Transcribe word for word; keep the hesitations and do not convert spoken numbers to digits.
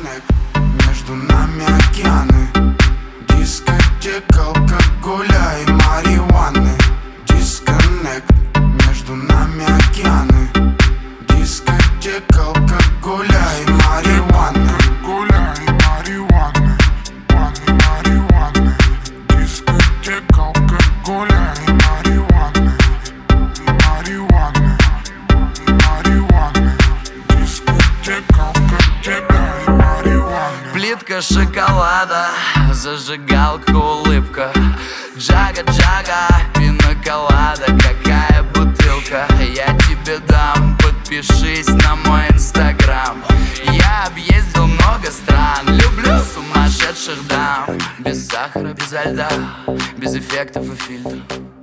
Дисконнект, между нами океаны. Дискотека, алкоголя и марихуаны. Дисконнект, между нами океаны. Дискотека, алкоголя и марихуаны. Алкоголя и марихуаны, ваны, марихуаны. Дискотека, алкоголя и марихуаны, марихуаны, марихуаны. Дискотека, алкоголя и марихуаны. Плитка шоколада, зажигалка, улыбка. Джага-джага, пина-колада, какая бутылка. Я тебе дам, подпишись на мой инстаграм. Я объездил много стран, люблю сумасшедших дам. Без сахара, без льда, без эффектов и фильтров.